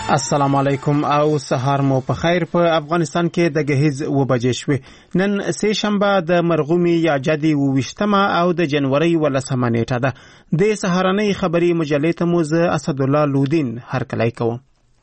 السلام علیکم او سهار مو په خیر. په افغانستان کې د گهیز و بجې شوې. نن سه شنبه د مرغومي یا جدي 28 او د جنوري 18 نیټه ده. د سهارنۍ خبري مجلې ته مو زه اسد الله لودین هرکلی کوم.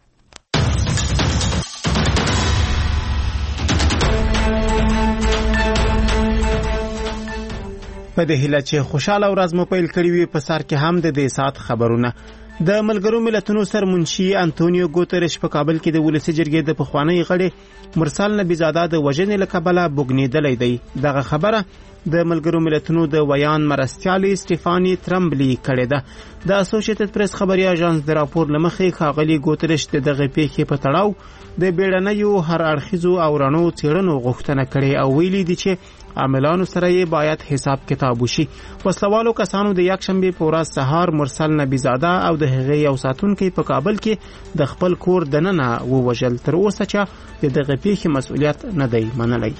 په دې هیله چې خوشاله ورځ مو پیل کړی وي. په سر کې هم د دې سات خبرونه. د ملګرو ملتونو سرمنشي انټونیو ګوتریش په کابل کې د ولسی جرګې د پخوانی غړي مرسل نبی زاده د وژنې له کبله بوګنیدلې دی. دغه خبره د ملګرو ملتونو د ویان مرستیالي سټيفاني ترمبلی کړې ده. د اسوسییټډ پریس خبري اژانس د راپور لمخې ښاغلي ګوتریش دغه پیښې په تړاو د بیړنیو هر اړخیزو او رڼو څېړنو غوښتنه کړې او ویلي دي چې عاملانو سره یې باید حساب کتاب وشي. وسلوالو کسانو د یک شنبه په ورځ سهار مرسل نبی زاده او د هغې یو ساتونکي په کابل کې د خپل کور دننه ووژل. تر اوسه چې دغه پیښې مسؤلیت نه دی منلی.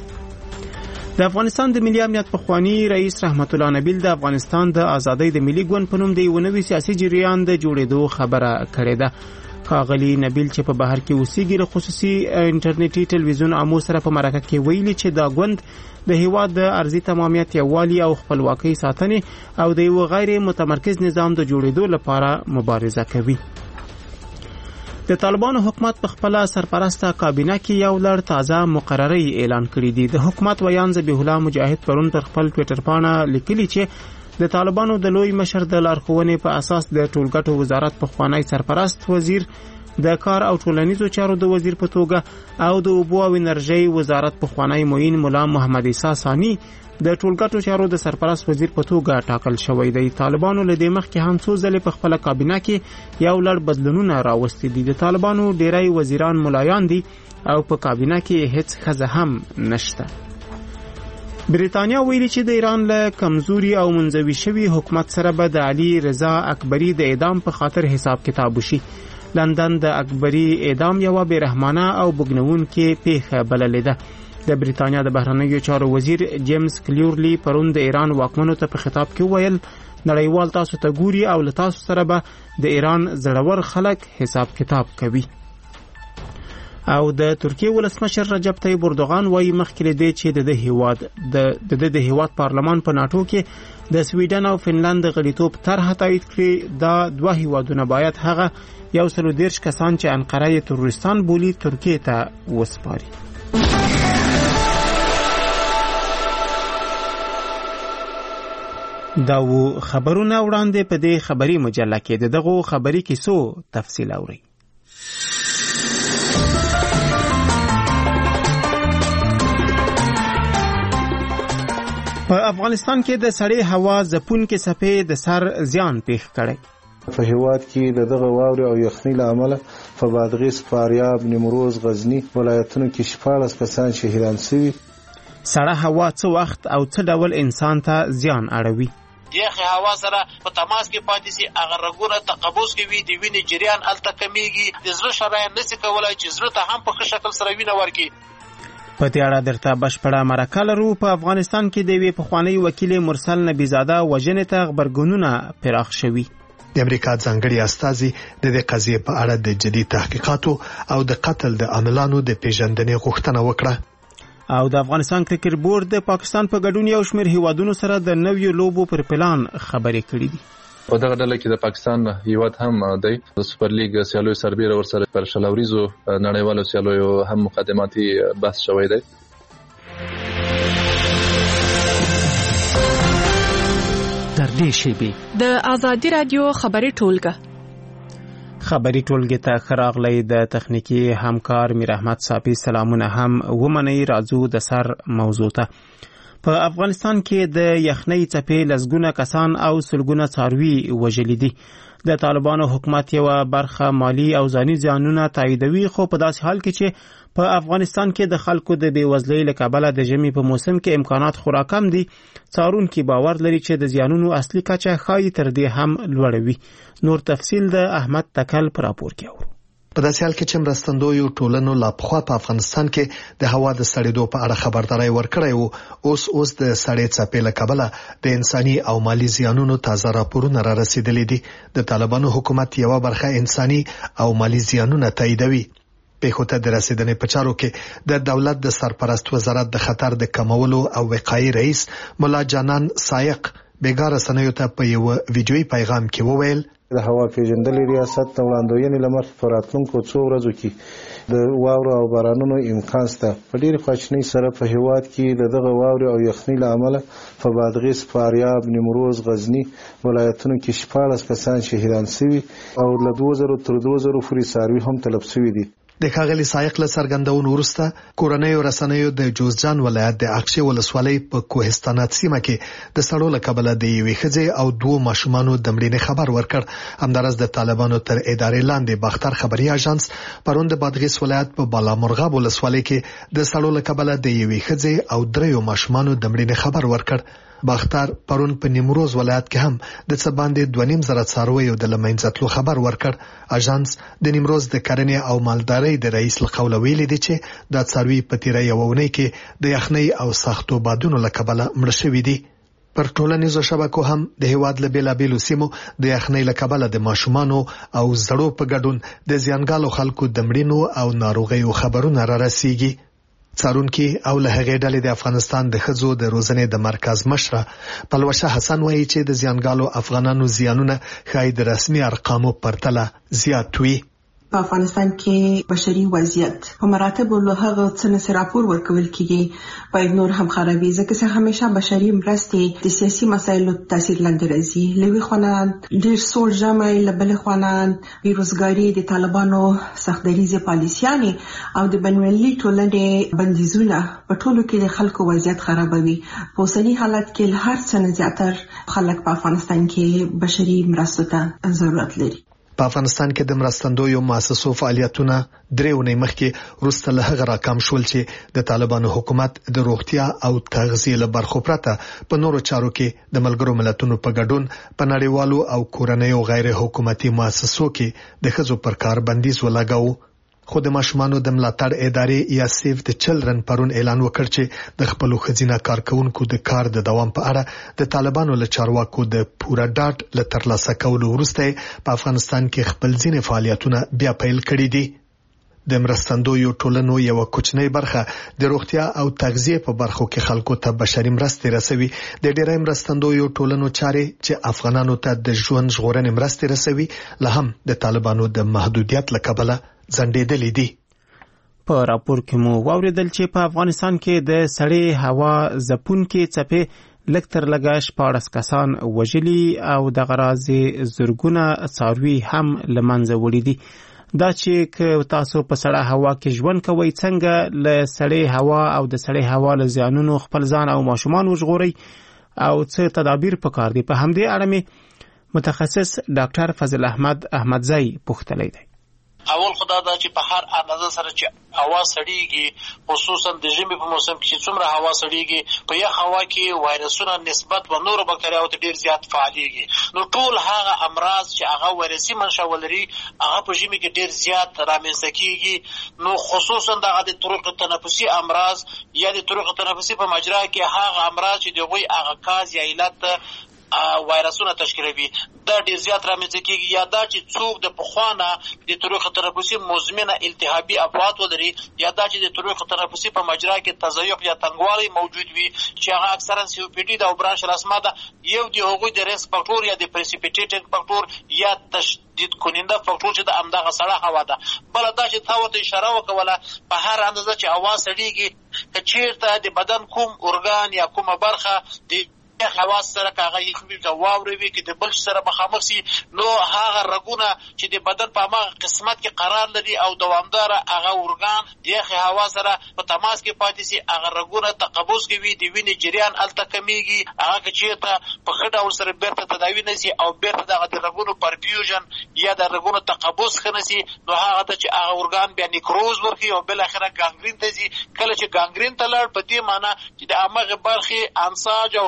د افغانستان د ملي امنیت پخوانی رئیس رحمت الله نبیل د افغانستان د ازادۍ د ملي ګوند په نوم د یو نوي سیاسي جریان د جوړېدو خبره کړې ده. ښاغلي نبیل چې په بهر کې اوسېږي له خصوصي انټرنیټي ټلویزیون امو سره په مرکه کې ویلي چې دا ګوند د هیواد د ارضي تمامیت یووالي او خپلواکۍ ساتنې او د یو غیر متمرکز نظام د جوړېدو لپاره مبارزه کوي. د طالبانو حکومت په خپل سرپرسته کابینه کې یو لړ تازه مقرري اعلان کړې دي. د حکومت ویان ذبیح الله مجاهد پرون پر خپل ټویټر باندې لیکلي چې د طالبانو د لوی مشر د لارښوونې په اساس د ټولګټو وزارت پخوانی سرپرست وزیر د کار او ټولنیزو چارو د وزیر په توګه او د اوبو او انرژي وزارت پخوانی معین مولا محمد عیسی ثانی د ټولګټو چارو د سرپرست وزیر په توګه ټاکل شوی دی. طالبانو له دې مخکې هم څو ځلې په خپل کابینه کې یو لړ بدلونونه راوستي دي. د طالبانو ډیری وزیران ملایان دي او په کابینه کې هیڅ ښځه هم نشته. بریتانیا ویلي چې د ایران له کمزوري او منزوي شوي حکومت سره به د علي رضا اکبری د اعدام په خاطر حساب کتاب وشي. لندن د اکبری اعدام یو بیرحمانه او بګنونکې پیښه بللې ده. د بریتانیا د بهرنیو چارو وزیر جیمز کلیورلی پرون د ایران واکمنو ته په خطاب کې ویل نړیوال تاسو ته ګوري او له تاسو سره به د ایران زړور خلک حساب کتاب کوي. او د ترکیه ولسمشر رجب طیب اردوغان وايي مخکې دی چې د هیواد پارلمان په ناتو کې د سویډن او فنلند غړیتوب طرح تایید کړي. دا دوه هیوادونه باید هغه 130 کسان چې انقره یې تروریستان بولي ترکیه ته وسپاري. دا و خبرونه وړاندې په دې خبري مجله کې دغه خبري کیسو تفصیل اوري. په افغانستان کې د سړې هوا ځپونکې څپې د سر زیان پیښ کړی. په هیواد کې دغه واورې او یخنۍ له امله په بادغیس، فاریاب، نیمروز، غزنی ولایتونو کې 14 کسان شهیدان شوي. سړه هوا څه وخت او څه ډول انسان ته زیان اړوي؟ یخه هوا سره په تماس کې پاتې سي، هغه رګونه تقبض کوي، د وینې جریان هلته کمیږي، د زړه شرايين نشي کولای چې زړه ته هم په ښه شکل سره وینه ورکړي. په دې اړه درته بشپړه مرکه لرو. په افغانستان کې د یوې پخوانی وکیل مرسل نبی زاده وژنې ته غبرګونونه پراخ شوي. د امریکا ځانګړي استازي د دې قضیې په اړه د جدي تحقیقاتو او د قتل د عاملانو د پیژندنې غوښتنه وکړه. او د افغانستان کرکټ بورډ د پاکستان په ګډون یو شمېر هیوادونو سره د نویو لوبو پر پلان خبرې کړې دي. په دغه ډله کې د پاکستان هیواد هم دی. د سوپر لیګ سیالیو سربېره ورسره پر شلوریزو نړیوالو سیالیو هم مقدماتي بحث شوی دی. در دې شیبې د آزادي رادیو خبري ټولګه خبري ټولګه ته خراغلی د تخنیکی همکار میر احمد صافی سلامونه هم ومني. راځو د سر موضوع ته. په افغانستان کې د یخنۍ څپې لسګونه کسان او سلګونه څاروي وژلي دي. د طالبانو حکومت یو برخه مالی او ځاني زیانونه تاییدوي، خو په داسې حال کې چې په افغانستان کې د خلکو د بیوزلۍ له کبله د ژمي په موسم کې امکانات خورا کم دي. څارونکي باور لري چې د زیانونو اصلي کچه ښایي تر دې هم لوړه وي. نور تفصیل د احمد تکل پر راپور کې اورو. په داسې حال کې چې مرستندویو ټولنو لا پخوا په افغانستان کې د هوا د سړېدو په اړه خبرداري ورکړې وو، اوس د سړې څپې له کبله د انساني او مالی زیانونو تازه راپورونه را رسیدلي دي. د طالبانو حکومت یوه برخه انساني او مالی زیانونه تاییدوي. پیښو ته د رسیدنې په چارو کې د دولت د سرپرست وزارت د خطر د کمولو او وقایې رئیس مولا جانان سایق بیګار رسنیو ته په یو ویډیويي پیغام کې وویل د هوا پیژندلې ریاست د وړاندوینې لمخې په راتلونکو څو ورځو کې د واورو او بارانونو امکان شته. په ډېرې خواشینۍ سره په هېواد کې د دغه واورې او یخنۍ له امله په بادغیس، فاریاب، نیمروز، غزني ولایتونو کې 14 کسان شهیدان شوي او له 2000 تر 2000 پورې څاروي هم تلف شوي دي. د ښاغلي سایق له څرګندونو وروسته کورنیو رسنیو د جوزجان ولایت د اقچې ولسوالۍ په کوهستانات سیمه کې د سړو له کبله د یوې ښځې او 2 ماشومانو د مړینې خبر ورکړ. همدارس د طالبانو تر ادارې لاندې باختر خبري اژانس پرون د بادغیس ولایت په بالامرغاب ولسوالۍ کې د سړو له کبله د یوې ښځې او 3 ماشومانو د مړینې خبر ورکړ. باختر پرون په نیمروز ولایت کې هم د څه باندې 2.5 څارویو د لمنځه تلو خبر ورکړ. اژانس د نیمروز د کرنې او مالدارۍ د رئیس له قوله ویلي دی چې دا څاروي په تیره یوه اونۍ کې د یخنۍ او سختو بادونو له کبله مړه شوي دي. پر ټولنیزو شبکو هم د هیواد له بیلابیلو سیمو د یخنۍ له کبله د ماشومانو او زړو په ګډون د زیانګالو خلکو د مړینو او ناروغیو خبرونه را رسیږي. څارونکي او له هغې ډلې د افغانستان د ښځو د روزنې د مرکز مشره پلوشه حسن وایي چې د زیانګالو افغانانو زیانونه ښایي د رسمي ارقامو پرتله زیات وي. په افغانستان کې بشري وضعیت په مراتب له هغه څه نه راپور ورکول کیږي باید نور هم خرابي، ځکه چې همیشه بشري مرستې د سیاسي مسایلو تاثیر لاندې راځي. لوی خوانان ډېر سوړ ژمی، لبل خوانان بیروزګاری، د طالبانو سختدریزه پالیسیانه او د بنوالي ټولنې بندیزونه په ټولو کې د خلکو وضعیت خرابوي. په اوسني حالت کې هر څه نه زیاتره خلک په افغانستان کې بشري مرستو ته ضرورت لري. په افغانستان کې د مرستندویو مؤسسو فعالیتونه 3 اونۍ مخکې وروسته له هغه راکم شول چې د طالبانو حکومت د روغتیا او تغذیې له برخو پرته په نورو چارو کې د ملګرو ملتونو په ګډون په نړیوالو او کورنیو غیر حکومتي مؤسسو کې د ښځو پر کار بندیز ولګاوه. خو د ماشومانو د ملاتړ ادارې یا سیف د چلډرن پرون اعلان وکړ چې د خپل ښځینه کارکونکو د کار د دوام په اړه د طالبانو له چارواکو د پوره ډاډ له ترلاسه کولو وروسته په افغانستان کې خپل ځینې فعالیتونه بیا پیل کړي دي. د مرستندویو ټولنو یو کوچنی برخه د روغتیا او تغذیه په برخو کې خلکو ته بشري مرستې رسوي. د ډیری مرستندویو ټولنو چارې چې افغانانو ته د ژوند ژغورنې مرستې رسوي له هم د طالبانو د محدودیت له کبله ځنډېدلې دي. په راپور کې مو واوریدل چې په افغانستان کې د سړې هوا ځپونکې څپې لږ تر لږه 14 کسان وژلي او د غرازې زرګونه څاروي هم له منځه وړي دي. دا چې تاسو په سړه هوا کې ژوند کوئ، څنګه له سړې هوا او د سړې هوا له زیانونو خپل ځان او ماشومان وژغورئ او څه تدابیر پکار دي، په همدې اړه مې متخصص ډاکټر فضل احمد احمدزئی پوښتلی دی. اول خدا دا چې په هر اندازه سره چې هوا سړیږي، خصوصا د ژمي په موسم کې چې څومره هوا سړیږي، په یخ هوا کې وایرسونه نسبت و نورو بکتریاو ته ډیر زیات فعالیږي. نو ټول هغه امراض چې هغه وایرسي منشأ ولري هغه په ژمي کې ډیر زیات رامنځته کیږي. نو خصوصا د طرق تنفسي امراض یا د طرق تنفسي په مجرا کې هغه امراض چې دوی هغه کاز یا علت وایرسونه تشکیلوي دا ډیر زیات رامنځته کیږي. یا دا چې څوک د پخوانه د طرق تنفسي مزمنه التهابي افعات ولري، یا دا چې د طرق تنفسي په مجرا کې تضیق یا تنګوالی موجود وي چې هغه اکثرا سی او پی ډي د برانشل اسما ده، یو د هغوی د ریسک فاکټور یا د پریسیپیټیټینګ فاکټور یا تشدید کننده فاکټور چې د همدغه سړه هوا ده. بل دا چې تا ورته اشاره وکوله په هر اندازه چې هوا سړیږي که چیرته د بدن کوم ارګان یا کومه برخه د حواس سره کاغه یخوي کا واوروي کې د بل سره مخامخ سي، نو هغه رګونه چې د بدن په هغه قسمت کې قرار لري او دوامدار هغه ارګان د هوا سره په تماس کې پاتې سي، هغه رګونه تقبض کوي، د وینې جریان الته کمیږي، هغه چې ته په خډه ور سره بیرته تداوی نشي او بیرته دغه د رګونو پرفیوژن یا د رګونو تقبض خنسي، نو هغه ته چې هغه ارګان بیا نیکروز ورکي او بل اخره ګانګرین ته ځي. کله چې ګانګرین ته لاړ په دې معنی چې د هغه برخې انساج او حجرات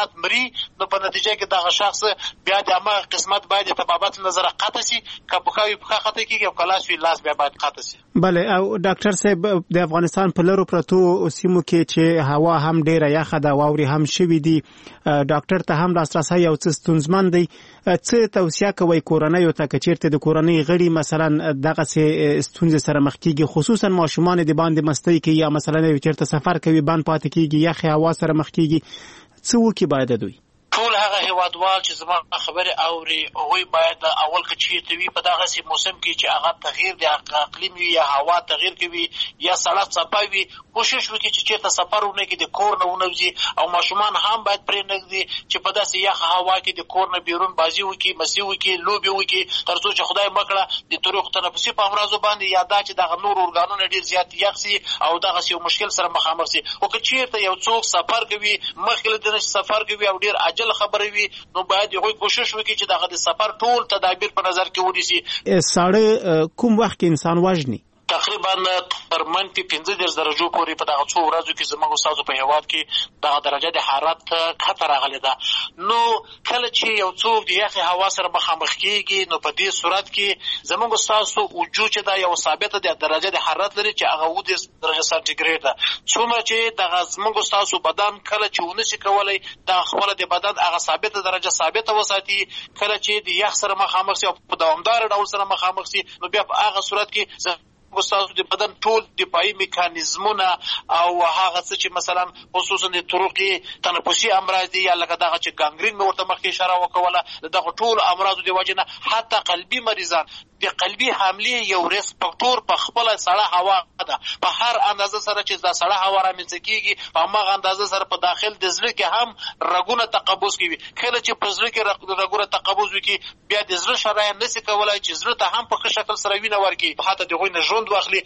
حیوانات مري نو په نتیجه کې دغه شخص بیا د هغه قسمت باید د طبابت نظر قطع شي کبوکاوي په خطه کېږي او کلاس وی لاس بیا باید قطع شي. بله او ډاکټر صاحب د افغانستان په لرو پرتو سیمو کې چې هوا هم ډیره یخه ده واوري هم شوي دي ډاکټر ته هم لاسرسي یو څه ستونزمن دی څه توصیه کوي کورنۍ ته که چیرته د کورنۍ غړي مثلا دغه ستونزې سره مخ کیږي خصوصا ماشومان د باندې مستۍ کوي یا مثلا چیرته سفر کوي باندې پاتې کیږي یخ هوا سره مخ کیږي څه وکړي باید دوی ټول هغه هیوادوال چې زما خبره اوري هغوی باید اول که چیرته وي په دغه سي موسم کې چې هغه تغییر د اقلیم وي یا هوا تغییر کوي یا سړک څپه وي کوشش وکړي چې چیرته سفر ونه کړي د کور نه ونوځي او ماشومان هم باید پرې نږدي چې په داسې یخ هوا کې د کور نه بیرون بازي وکړي مسي وکړي لوبې وکړي تر څو چې خدای مکړه د طریق تنفسي په امراضو باندې یا دا چې دغه نور ارګانونه ډېر زیات یخ سي او دغه یو مشکل سره مخامخ سي او که چیرته یو څوک سفر کوي مخکې له دې سفر کوي او ډېر عاجل خبرې وي نو باید یو کوشش وکړي چې دغه د سفر ټول تدابیر په نظر کې ونیسي. ساړه کوم وخت کې انسان وژني تقریبا تر منفي 15 درجو پورې په دغه څو ورځو کې زموږ استادو په هیواد کې دغه درجه د حرارت کته راغلې ده نو کله چې یو څوک د یخ هوا سره مخامخ کیږي نو په دې صورت کې زموږ استادو وجود چې دا یو ثابته د درجه د حرارت لري چې هغه 10 درجه سانتیګریډ ده څومره چې دغه زموږ استادو بدن کله چې ونشي کولای د خپل د بدن هغه ثابته درجه ثابته وساتي کله چې د یخ سره مخامخ شي او په دوامدار ډول سره مخامخ شي نو بیا په هغه صورت کې ستاسو د بدن ټول دفاعي میکانیزمونه او هغه څه چې مثلا خصوصا د طرقي تنفسي امراض دي یا لکه دغه چې ګانګرین ورته مخکې اشاره وکوله دغه ټول امراض د وجه نه حتی قلبي مریضان د قلبي حملې یو ریسک فاکټور په خپل سړه هوا ده په هر اندازه سره چې د سړه هوا رامنځته کیږي په هغه اندازه سره په داخل د زړه کې هم رګونه تقبض کوي کله چې په زړه کې رګونه تقبض وکړي بیا د زړه شرايين نشي کولای چې زړه ته هم په ښه شکل سره وینه ورکړي حتی دغه نه ژوند واخلي.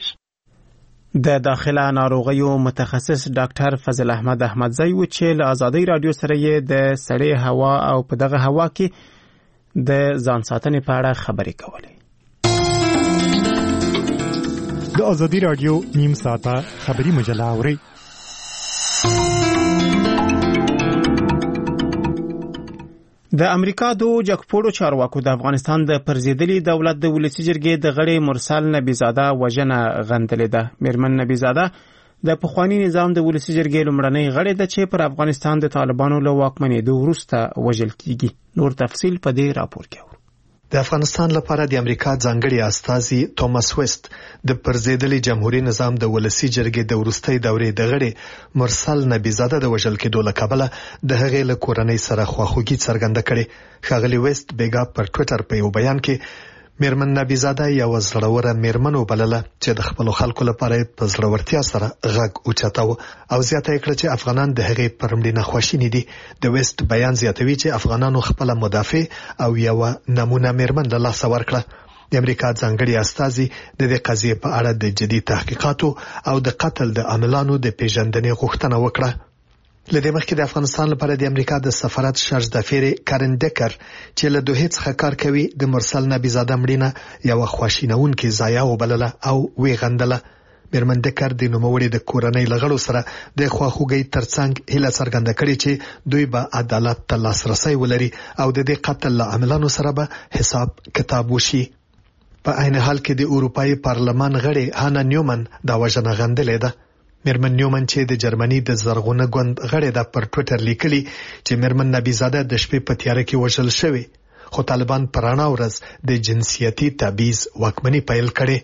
د داخله ناروغیو متخصص ډاکټر فضل احمد احمدزی و چې له آزادۍ رادیو سره یې د سړې هوا او په دغه هوا کې د ځان ساتنې په اړه خبرې کولې. د آزادۍ رادیو نیم ساعته خبری مجله اوري. د امریکا د جګپوړو چارواکو د افغانستان د پرزیدلي دولت د ولسی جرګې د غړي مرسل نبیزاده وژنه غندلې ده. میرمن نبیزاده د پخوانی نظام د ولسی جرګې لومړنۍ غړي ده چې پر افغانستان د طالبانو له واکمنېدو وروسته وژل کیږي. نور تفصیل په دې راپور کې د افغانستان لپاره د امریکا ځانګړي استازي توماس ویست د پرزیدلي جمهوریت نظام د ولسی جرګې د وروستۍ دورې د غړي مرسل نبیزاده د وژل کېدو له کبله د هغې له کورنۍ سره خواخوږي څرګنده کړې. ښاغلي ویست بیګا پر ټوئیټر په یو بیان کې میرمن نبیزاده یو زړوره میرمن وبلله چې د خپل خلکو لپاره په زړورتیا سره غږ اوچتاوه او زیاته کړه چې افغانان د هغې پر مړینه خواشیني دي. د ویست بیان زیاتوي چې افغانانو خپل مدافع او یو نمونه میرمن له لاسه ورکړه. د امریکا ځانګړي استازي د دې قضیې په اړه د جدي تحقیقاتو او د قتل د عاملانو د پیژندنې غوښتنه وکړه. لدې مخکې د افغانستان لپاره د امریکا د سفارت شارج دافیر کارن ډکر چې له دوه څخه کار کوي د مرسل نبیزاده مړینه یو خواشینونکې ضایعه وبلله او وی غندله. میرمن ډکر د نوموړي د کورنۍ لغړو سره د خواخوږي ترڅنګ هیله څرګنده کړې چې دوی به عدالت ته لاسرسي ولري او د دې قتل له عاملانو سره به حساب کتاب وشي. په عین حال کې د اروپאי پارلمان غړي هانا نیومن دا وژنه غندلې ده. میرمن نیومن چې د جرمني د زرغونه ګوند غړي د پر ټوئیټر لیکلي چې میرمن نبیزاده د شپې په تیاره کې وژل شوې خو طالبان پرانا ورځ د جنسیتي تبعیض واکمني پیل کړي.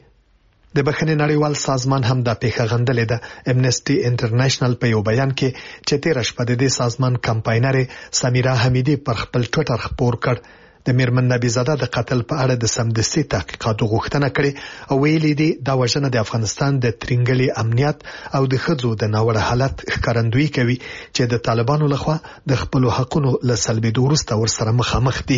د بخښنې نړیوال سازمان هم دا پیښه غندلې ده. امنسټي انټرنیشنل په یو بیان کې چې تیر شپه د دې سازمان کمپاینر سمیرا حمیدی پر خپل ټوئیټر خبر کړ د میرمن نبیزاده د قتل په اړه د سمدستي تحقیقاتو غوښتنه کړې او ویلي دي دا وژنه د افغانستان د ترنګلي امنیت او د ښځو د ناوړه حالت ښکارندویي کوي چې د طالبانو لخوا د خپل حقوقو له سلبېدو وروسته ورسره مخامخ دي.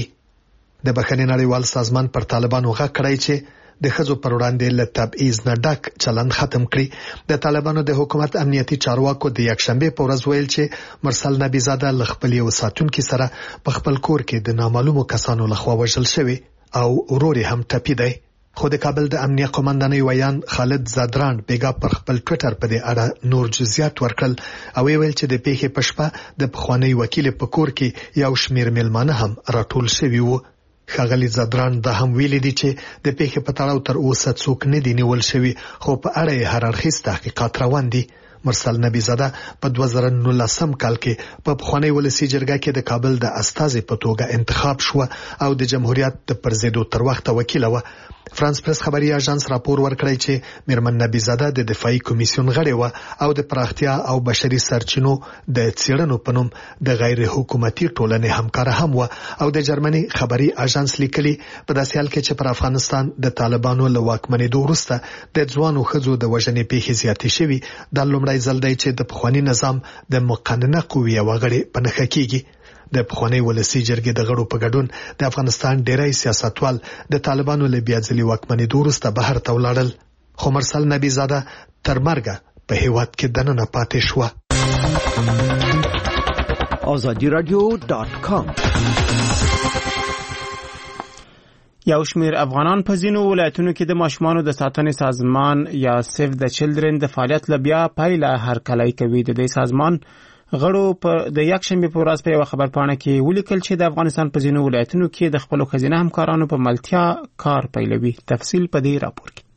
د بخښنې نړیوال سازمان پر طالبانو غږ کړی چې د ښځو پر وړاندې له تبعیض نه ډک چلند ختم کړي. د طالبانو د حکومت امنیتي چارواکو د یکشنبه په ورځ ویل چې مرسل نبیزاده له خپل یو ساتونکي سره په خپل کور کې د نامعلومو کسانو لخوا وژل شوی او ورور هم ټپي دی. خو د کابل د امنیه قومندانۍ ویان خالد زادران بیګا پر خپل ټوئیټر په دې اړه نور جزئیات ورکړل او ویل چې د پیښې په شپه د پخوانی وکیل په کور کې یو شمیر مېلمانه هم راټول شوي وو. ښاغلي زادران دا هم ویلي دي چې د پیښې په تړاو تر اوسه څوک نه دي نیول شوي، خو په اړه یې هر اړخیز تحقیقات روان دي. مرسل نبی زاده په 2019 کال کې په پخوانی ولسی جرګه کې د کابل د استازي په توګه انتخاب شو او د جمهوریت د پرزیدو تر وخت وکیل و. فرانس پریس خبري اژانس راپور ورکړی چې میرمن نبی زاده د دفاعي کمیسیون غړی و او د پراختیا او بشري سرچینو د څېړنو په نوم د غیر حکومتي ټولنې همکار هم و او د جرمني خبري اژانس لیکلي په داسې حال کې چې پر افغانستان د طالبانو له واکمنېدو وروسته د ځوانو ښځو د وژنې پیښې زیاتې شوي. د لومړی ځل دی چې د پخوانی نظام د مقننه قوې وغړي په نښه کیږي. د پخوانی ولسی جرګې د غړو په ګډون د افغانستان ډیری سیاستوال د طالبانو له بیا ځلې واکمنېدو وروسته بهر ته ولاړل، خو مرسل نبی زاده تر مرګه په هیواد کې دننه پاتې شو. azadiradio.com یو شمیر افغانان په ځینو ولایتونو کې د ماشومانو د ساتنې سازمان یا سیف د چلډرن د فعالیت لبیا پایله هرکلی کوي. د دې سازمان غړو په د یکشنبه په ورځ په یو خبرپاڼه کې ولیکل چې د افغانستان په ځینو ولایتونو کې د خپل خزینه همکارانو په ملتیا کار پیلوي. تفصیل په دې راپور کې.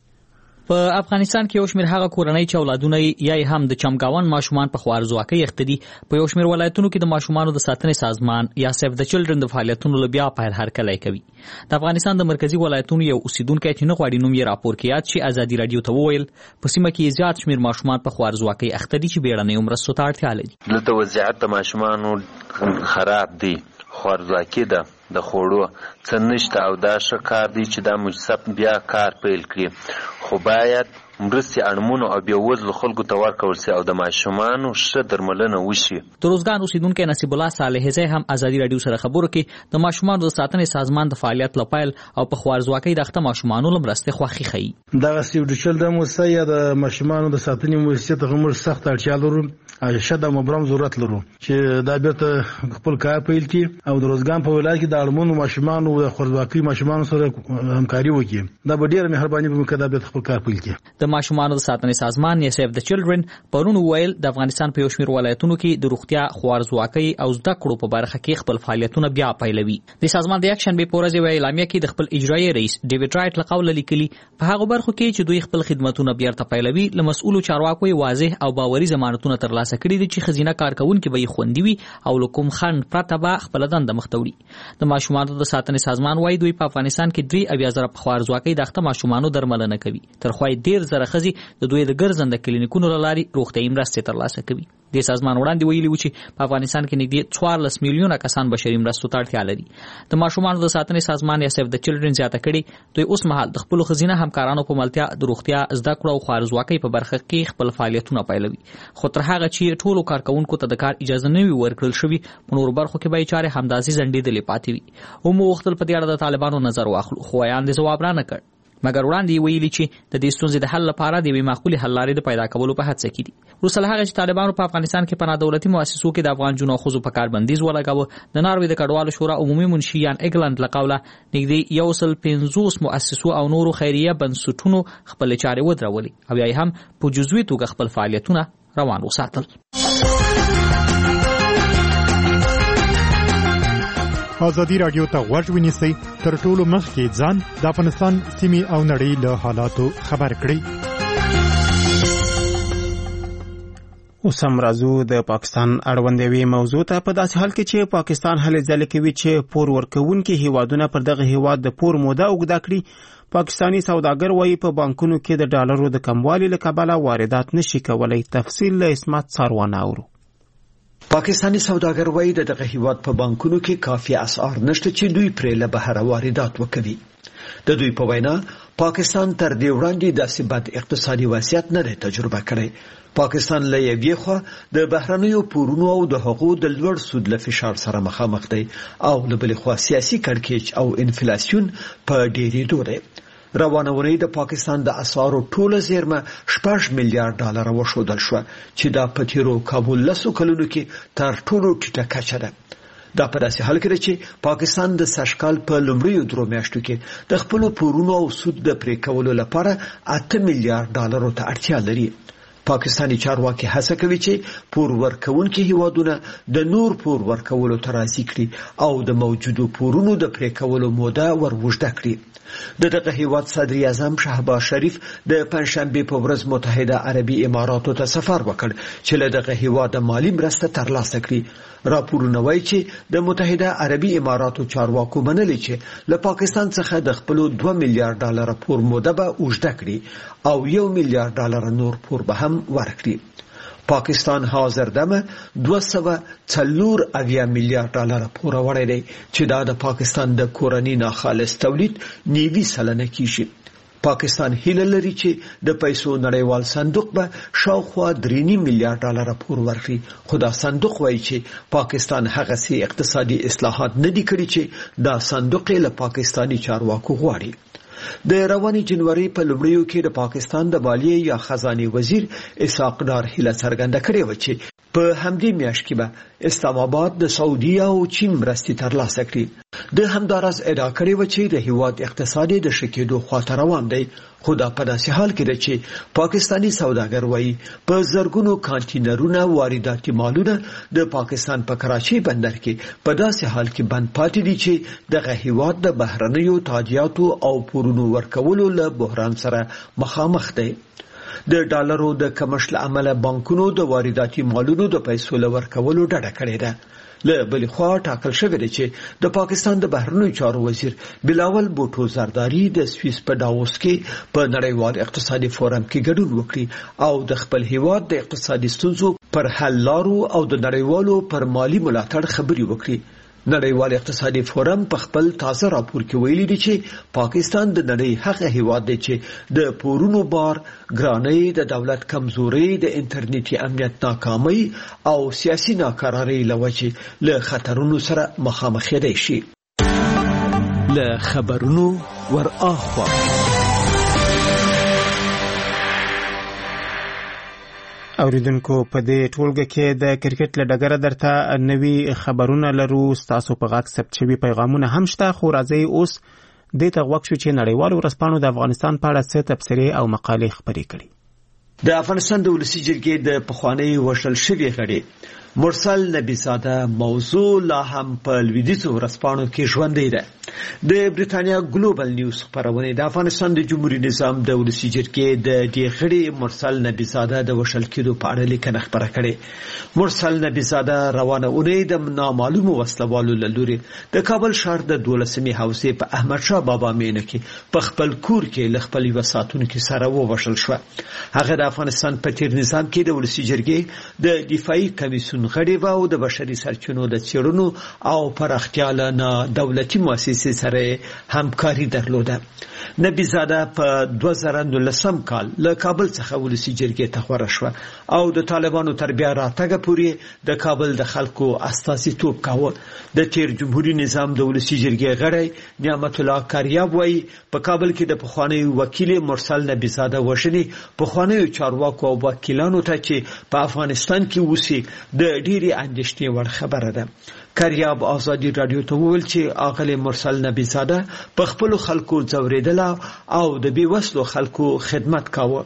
په افغانستان کې یو شمیر هغه کورنۍ چې اولادونه یې هم د چمګاون ماشومان په خوارزواکۍ اخته دي په یو شمیر ولایتونو کې د ماشومانو د ساتنې سازمان یا سیف د چلډرن د فعالیتونو لبیا په هرکلی کوي. د افغانستان د مرکزی ولایتونو یو اوسیدونکو چې نه غواړي نوم یې راپور کې یاد شي ازادي رادیو ته وویل په سیمه کې زیات شمیر ماشومان په خوارزواکۍ اخته دي چې بیړنۍ مرستو ته اړتیا لري. دلته وضعیت د ماشومانو خراب دی، خوارزواکي ده، د خوړو څه نشته او دا ښه کار دی چې دا مجسب بیا کار پیل کړي، خو باید مرستې اړمنو او بېوزلو خلکو ته ورکړل شي او د ماشومانو ښه درملنه وشي. د روزګان اوسیدونکی نصیب الله صالحزی هم ازادي رادیو سره خبرو کې د ماشومانو د ساتنې سازمان د فعالیت لپاره او په خوارزواکۍ د اخته ماشومانو لمرسته خوخي خي. دا سیو د چلډرن موسسه یا د ماشومانو د ساتنې موسسه ته موږ سخت اړتیا لرو، شته مبرم ضرورت لرو چې دا بیرته خپل کار پیل کړي او د روزګان په ولایت کې د اړمنو ماشومانو د خوارزواکۍ ماشومانو سره همکاري وکړي. دا به ډیره مهرباني وکړي دا بیرته خپل کار پیل کړي. د ماشومانو د ساتنې سازمان یا سیف د چلډرن پرون ویل د افغانستان په یو شمیر ولایتونو کې د روغتیا، خوارزواکۍ او زده کړو په برخه کې خپل فعالیتونه بیا پیلوي. د سازمان د یکشنبه په ورځ یو اعلامیه کې د خپل اجرایي رئیس ډیوډ رایټ لقول لیکلي په هغه برخو کې چې دوی خپل خدماتونه بیا پیلوي له مسؤلو چارواکو واضح او باوري ضمانتونه ترلاسه کړي دي چې خزینه کارکونکو به خوندي وي او لکم خان پرته به خپل دنده مختوري. د ماشومانو د ساتنې سازمان وايي دوی په افغانستان کې 3,000 په خوارزواکۍ د اخته ماشومانو درملنه کوي. تر خوای ډیر زره خزي د دوی د ګرځنده کلینیکونو لاري روغتیايي مرستې ترلاسه کوي. د سازمان وړاندې ویلي و چې په افغانستان کې نږدې 14 میلیونه کسان بشري مرستو ته اړتیا لري. د ماشومانو د ساتنې سازمان یا سیف د چلډرن زیاته کړي دوی اوس مهال د خپل خزینه همکارانو په ملتیا د روغتیا، زده کړو او خوارزواکۍ په برخه کې خپل فعالیتونه پیلوي. خو تر هغه چې ټولو کارکونکو ته د کار اجازه نه وي ورکړل شوی په نور برخو کې به چارې همداسې ځنډېدلې پاتې وي. او مو وختل په دې اړه د طالبانو نظر واخلو خو یان د جواب را نه کړ، مګر وړاندې ویلي چې د دې ستونزې د حل لپاره د یوې معقولې حل لارې د پیدا کولو په هڅه کې دي. وروسته هغه چې طالبانو په افغانستان کې پناه دولتي مؤسسو کې د افغان جنو خزو په کار بندیز ولګاوه، د ناروې د کډوالو شورا عمومي منشي یان اګلند لقوله نږدې 150 مؤسسو او نورو خیریه بنسټونو خپل چارې ودرولې او یا هم په جزوي توګه خپل فعالیتونه روان وساتل. ازادي رادیو ته غوږ ونیسئ، تر ټولو مخکې ځان د افغانستان سیمې او نړۍ له حالاتو خبر کړئ. اوس هم راځو د پاکستان اړوندوي موضوع ته. په داسې حال کې چې پاکستان هلې ځلې کوي چې پور ورکوونکي هیوادونه پر دغه هیواد د پور موده اوږده کړي، پاکستانی سوداګر وایي په بانکونو کې د ډالرو د کموالي له کبله واردات نشي کولای. تفصیل له اسمت ساروان اورو. پاکستانی سوداګر وایي دغه هیواد په بانکونو کې کافي اسعار نشته چې دوی پرې له بهر واردات وکوي. د دوی په وینا پاکستان تر دې وړاندې داسې بد اقتصادي وضعیت نه دی تجربه کړی. پاکستان له یوې خوا د بهرنیو پورونو او د حقوقو د لوړ سود له فشار سره مخامخ دی او له بلې خوا سیاسي کړکېچ او انفلاسیون په ډېرېدو دی. روانه ونې د پاکستان د اسعارو ټوله زیرمه 6 میلیارډ ډالر وښودل شو چې دا په تیرو کابل لسو کلونو کې تر ټولو ټیټه کچه ده. دا په داسې حال کې چې پاکستان د سږکال په لومړیو 3 میاشتو کې د خپل پورونو او سود د پرې کولو لپاره 8 میلیارډ ډالرو ته اړتیا لري. پاکستاني چارواکي هڅه کوي چې پور ورکوونکي هیوادونه د نور پور ورکولو ته راضي کړي او د موجودو پورونو د پرې کولو موده ورغوږده کړي. دغه هیواد صدر اعظم شهباز شریف د پنځشنبه په ورځ متحده عربي اماراتو ته سفر وکړ چې له دغه هیواد مالی مرسته ترلاسه کړي. راپورونه وایي چې د متحده عربي اماراتو چارواکو منلي چې له پاکستان څخه د خپل 2 میلیارډ ډالر پور موده به اوږده کړي او 1 میلیارډ ډالر نور پور به هم ورکړي. پاکستان حاضر دمه 240 میلیارډ ډالر پور وړي دي چې دا د پاکستان د کورنی ناخالص تولید 90% کیږي. پاکستان هیله لري چې د پیسو نړیوال صندوق به شاوخوا 3 میلیارډ ډالر پور ورکړي. خو دا صندوق وایي چې پاکستان هغه سي اقتصادي اصلاحات نه دي کړي چې دا صندوق له پاکستاني چارواکو غواړي. د رواني جنوري په لومړیو کې د پاکستان د مالیې یا خزانه وزیر اسحاق ډار هیله څرګنده کړې و چې په همدې میاشت کې به اسلام آباد د سعودي او چین مرستې ترلاسه کړي. د همدارس ادعا کړې و چې د هیواد اقتصادي د شکېدو خواته روان دی. خو دا په داسې حال کې ده چې پاکستاني سوداګر وایي په زرګونو کانټینرونه وارداتي مالونه د پاکستان په کراچۍ بندر کې په داسې حال کې بند پاتې دي چې دغه هیواد د بهرنیو تادیاتو او پورونو ورکولو له بحران سره مخامخ دی. د ډالرو د کمښت له امله بانکونو د وارداتي مالونو د پیسو لور کولو ډډه کړې ده. له بل خوا ټاکل شوی دی چې د پاکستان د بهرنیو چارو وزیر بلاول بوټو زرداری د سویس په داووس کې په نړیوال اقتصادي فورم کې ګډون وکړي او د خپل هیواد د اقتصادي ستونزو پر حل لارو او د نړیوالو پر مالی ملاتړ خبري وکړي. نړیوال اقتصادي فورم په خپل تازه راپور کې ویلي دی چې پاکستان د نړۍ هغه هیواد دی چې د پورونو بار، ګرانۍ، د دولت کمزوري، د انټرنیټي امنیت ناکامۍ او سیاسي ناکرارۍ لوجې له خطرونو سره مخامخ دی شي. له خبرونو ور اخوا اوریدونکو په دې ټولګه کې د کرکټ له ډګره درته نوي خبرونه لرو. ستاسو په غاک ثبت شوي پیغامونه هم شته، خو راځي اوس دې ته غوږ شو چې نړیوالو ورځپاڼو د افغانستان په اړه څه تبصرې او مقالې خپرې کړي. د افغانستان د ولسی جرګې د پخوانی وشل شوی غړي مرسل نبیزاده موضوع لا هم په لویدیځو ورځپاڼو کې ژوندۍ ده. د بریتانیا ګلوبل نیوز خبرونه د افغانستان د جمهوریت نظام د ولسی جرګې د دې غړي مرسل نبیزاده د وشل کېدو په اړه لیکنه خبره کړې. مرسل نبیزاده روانه اونۍ د نامعلومو وسلوالو له لوري د کابل ښار د 12مې حوزې په احمد شاه بابا مینه کې په خپل کور کې ل خپل وساتونکو سره ووشل شو. هغه د افغانستان په تیر نظام کې د ولسی جرګې د دفاعي کمیسیون غړي او د بشري سرچینو د څېړنو او پراختیا له دولتي مؤسسې سره همکاري درلوده. نبیزاده په 2019 کال له کابل څخه ولسی جرګې ته خبره شو او د طالبانو تر بیا راتګ پورې د کابل د خلکو استازیتوب کاوه. د تیر جمهوریت نظام د ولسی جرګې غړی نعمت الله کاریاب وایي په کابل کې د پخوانی وکیل مرسل نبیزاده وشني پخوانی چارواکو او وکیلانو ته چې په افغانستان کې وسی د ډېری اندېښنې وړ خبره ده. کاریاب آزادی رادیو ته وویل چې اغلی مرسل نبیزاده په خپل خلکو ځوریدل او د بیوسلو خلکو خدمت کاوه.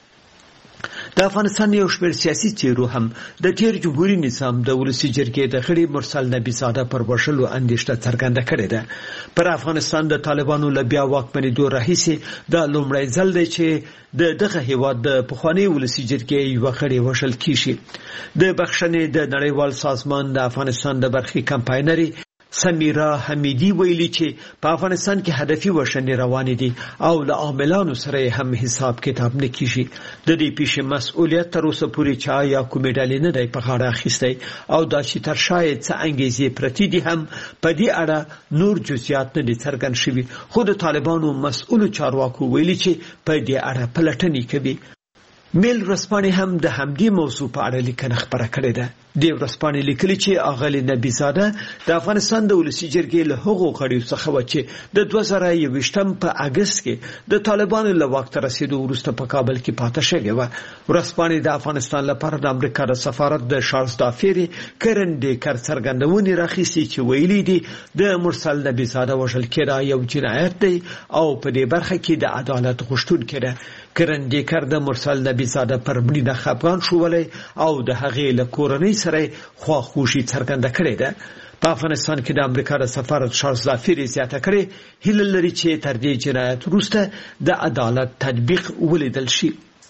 د افغانستان یو شمېر سیاسي څېرو هم د تیر جمهوریت نظام د ولسی جرګې د غړي مرسل نبیزاده پر وشلو اندېښنه څرګنده کړې ده. پر افغانستان د طالبانو له بیا واکمنېدو راهیسې دا لومړی ځل دی چې دغه هیواد د پخوانی ولسی جرګې یو غړي وشل کیږي. د بخښنې د نړیوال سازمان د افغانستان د برخې کمپاینري سمیرا حمیدی ویلي چې په افغانستان کې هدفي وشنې روانې دي او له عاملانو سره هم حساب کتاب نه کیږي. د دې پیښې مسؤلیت تر اوسه پورې چا یا کومې ډلې نه دی په غاړه اخیستی او دا چې تر شاید څه انګیزې پرتې دي هم په دې اړه نور جزئیات نه دي څرګند شوي. خو د طالبانو مسؤلو چارواکو ویلي چې په دې اړه پلټنې کوي. میل رسپانې هم د همدې موضوع په اړه لیکنه خبره کړې ده. د ورځپاڼې لیکلي چې اغلی نبی زاده د افغانستان د ولسی جرګې له هغو غړیو څخه و چې د 2021 په اگست کې د طالبانو له واک ته رسیدو وروسته په کابل کې پاتې شوی و. ورځپاڼې د افغانستان لپاره د امریکا د سفارت د شارلز دافیری کرن ډیکر څرګندونې راخیستي چې ویلي دي د مرسل نبی زاده وژل کېدا یو جنایت دی او په دې برخه کې د عدالت غوښتونکی دی. کرن ډیکر د مرسل نبی زاده پر مړینه خفګان شولی او د هغې له کورنۍ سره خواخوږي څرګنده کړې ده. په افغانستان کې د امریکا د سفارت شارلز دافیری زیاته کړې هیله لري چې تر دې جنایت وروسته د عدالت تطبیق ولیدل شي.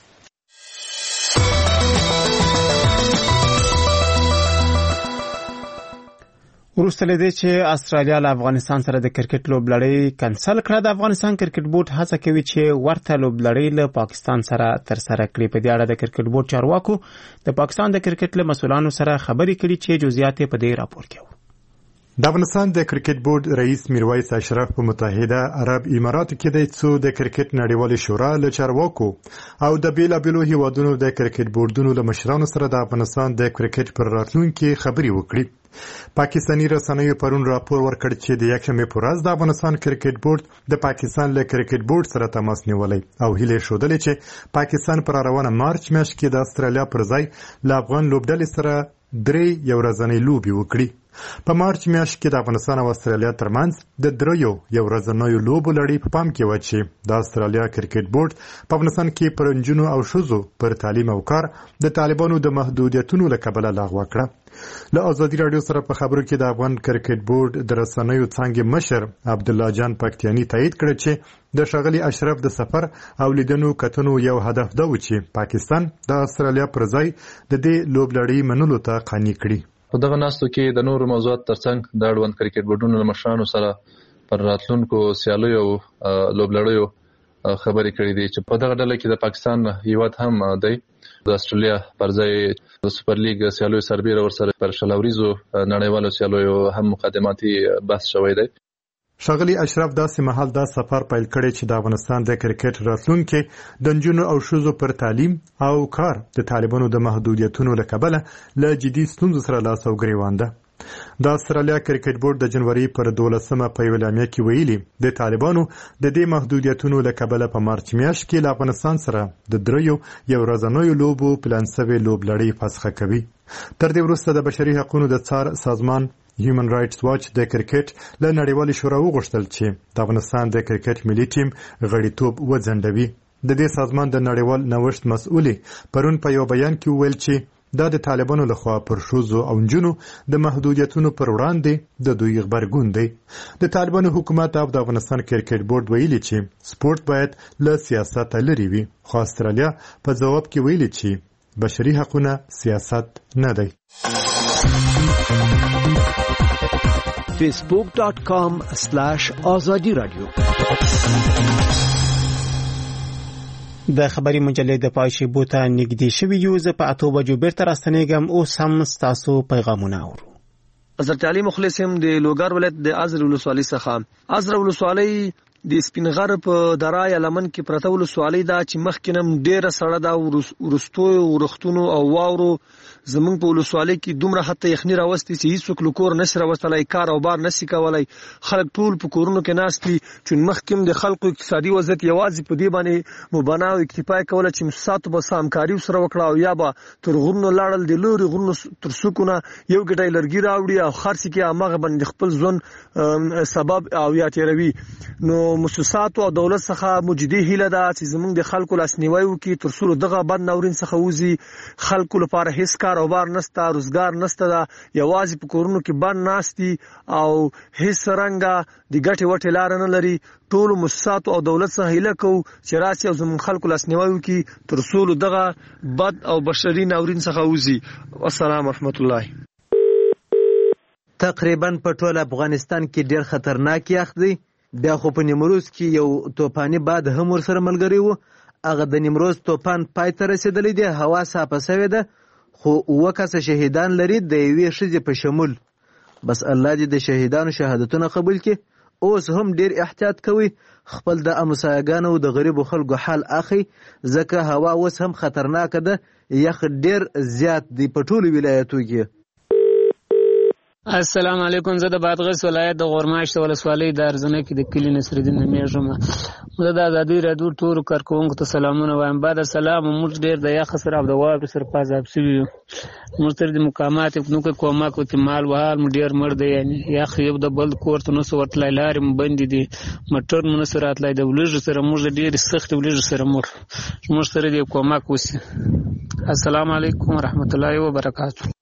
وروسته له دې چې استرالیا له افغانستان سره د کرکټ لوبلړۍ کنسل کړه، د افغانستان کرکټ بورډ هڅه کوي چې ورته لوبلړۍ له پاکستان سره ترسره کړي. په دې اړه د کرکټ بورډ چارواکو د پاکستان د کرکټ له مسؤلانو سره خبرې کړي چې جزئیات په دې راپور کې وو. د افغانستان د کرکټ بورډ رئیس میرویس اشرف په متحده عرب اماراتو کې د څو د کرکټ نړیوالې شورا له چارواکو او د بیلابیلو هیوادونو د کرکټ بورډونو له مشرانو سره د افغانستان د کرکټ پر راتلونکي خبرې وکړي. پاکستاني رسنیو پرون راپور ورکړ چې د یکشنبه په ورځ د افغانستان کرکټ بورډ د پاکستان له کرکټ بورډ سره تماس نیولی او هیله شودلې چې پاکستان پر روانه مارچ میاشت کې د استرالیا پر ځای له افغان لوبډلې سره 3 یو ورځنۍ لوبي وکړي. په مارچ میاشت کې د افغانستان او استرالیا ترمنځ د 3 یو ورځنۍ لوبو لړۍ په پام کې و چې د استرالیا کرکټ بورډ په افغانستان کې پر نجونو او ښځو پر تعلیم او کار د طالبانو د محدودیتونو له کبله لغوه کړه. له ازادي رادیو سره په خبرو کې د افغان کرکټ بورډ د رسنیو څنګه مشر عبد الله جان پکتیانی تایید کړ چې د شغلی اشرف د سفر او لیدنو کتنو یو هدف دا و چې پاکستان د استرالیا پر ځای د دې لوبلړۍ منلو ته قانع کړي. په دغه ناستو کې د نورو موضوعات ترڅنګ د اړوند کرکټ بورډونو له مشرانو سره پر راتلونکو سیالیو او لوبلړیو خبرې کړې دي چې په دغه ډله کې د پاکستان هیواد هم دی. د استرالیا پر ځای د سوپر لیګ سیالیو سربیره ورسره پر شلوریزو نړیوالو سیالیو هم مقدماتي بحث شوی دی. شغلی اشرف داسې مهال دا سفر پیل کړی چې د افغانستان د کرکټ راتلونکي د نجونو او ښځو پر تعلیم او کار د طالبانو د محدودیتونو له کبله له جدي ستونزو سره لاس او ګریوان ده. د استرالیا کرکټ بورډ د جنوري پر 12مه په یو اعلامیه کې ویلي د طالبانو د دې محدودیتونو له کبله په مارچ میاشت کې له افغانستان سره د 3 یو ورځنۍ لوبو پلان شوی لوبلړۍ فسخه کوي. تر دې وروسته د بشري حقوقو د څار سازمان هیومن رائټس واچ د کرکټ له نړیوالې شورا وغوښتل چې د افغانستان د کرکټ ملي ټیم غړیتوب وځنډوي. د دې سازمان د نړیوال نوښت مسؤلې پرون په یو بیان کې ویل چې دا د طالبانو لخوا پر ښځو او نجونو د محدودیتونو پر وړاندې د دوی غبرګون دی. د طالبانو حکومت او د افغانستان کرکټ بورډ ویلي چې سپورت باید له سیاست لري وي، خو استرالیا په ځواب کې ویلي چې بشري حقوقونه سیاست نه دی. facebook.com/azadi radio د خبري مجلې د پایشي بوته نږدې شوی یو ز په 8 بجو بیرته راستنېږم او سم تاسو پیغامونه اورو. حضرت علي مخلص هم د لوګر ولایت د ازر ولسوالۍ څخه ازر ولسوالۍ د سپینغر په درای لمن کې پرته ولسوالۍ دا چې مخکینم ډیره سړه دا ورستو ورختونو او واورو زمونږ په ولسوالۍ کې دومره حتی یخني راوستي چې هیڅ کلکور نشي راوستلای، کار او بار نشي کولای. خلک ټول په کورونو کې ناستي چې مخکیم د خلکو اقتصادي وضعیت یوازې په دې باندې مبنا او اکتفا کوله چې مساتو به همکاري سره وکړه او یا به تر غرونو لاړل د لوري غرونو تر سکونه یو ګټای لرګي راوړي او خرڅ کې هغه باندې خپل ځون سبب او یا تیروي. نو مؤسسات او دولت څخه مجدي هیله ده چې زمونږ د خلکو لاسنیوي وکړي تر څو دغه بد ناورین څخه وځي. خلکو لپاره هیڅ کاروبار نشته، روزګار نشته، یوازې په کورونو کې بند ناستي او هیڅ رنګه د ګټې وټې لار نه لري. ټول مؤسسات او دولت څخه هیله کوو چې راسي او زموږ خلکو لاسنیوي وکړي تر څو دغه بد او بشري ناورین څخه وځي. والسلام ورحمت الله. تقریبا په ټول افغانستان کې ډیر خطرناک یخ دی. بیا خو په نیمروز کې یو طوفاني باد هم ورسره ملګری و. هغه د نیمروز طوفان پای ته رسیدلی دی، هوا صافه شوې ده، خو 9 کسه شهیدان لري د یوې ښځې په شمول. بس الله دې د شهیدانو شهادتونه قبول کړي اوس هم ډیر احتیاط کوي، خپل د امسایګانو د غریبو خلکو حال اخی، ځکه هوا اوس هم خطرناک ده، یخ ډیر زیات دی په ټولو ولایتو کې. السلام علیکم. زه د بادغیس ولایت د غورماشت ولسوالۍ د ارزنه کې د کلی نصرالدین نومیږم. زه د ازادي راډیو ټولو کارکوونکو ته سلامونه وایم. بعد السلام. موږ ډیر د یخ سره او د واورې سره په عذاب شوي یو. موږ تر دې مقامات نو کې کومک وکړي، مال وهال مو ډیر مړ دی، یعنی یخ یو د بل کور ته نسو ورتلای، لارې مو بندې دي، موټر مو نسو راتلای، د ولیږو سره موږ ډېرې سختې ولیږو سره موږ سره دې کومک وشي. السلام علیکم ورحمت الله وبرکاتہ.